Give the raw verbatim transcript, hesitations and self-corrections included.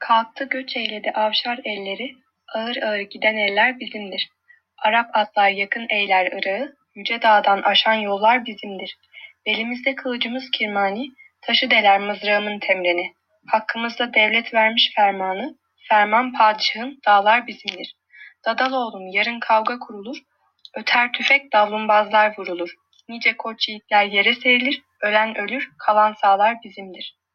Kalktı göç eyledi avşar elleri, ağır ağır giden eller bizimdir. Arap atlar yakın eyler Irak'ı, yüce dağdan aşan yollar bizimdir. Belimizde kılıcımız kirmani, taşı deler mızrağımın temreni. Hakkımızda devlet vermiş fermanı, ferman padişahın, dağlar bizimdir. Dadaloğlum yarın kavga kurulur, öter tüfek davlumbazlar vurulur. Nice koç yiğitler yere serilir, ölen ölür, kalan sağlar bizimdir.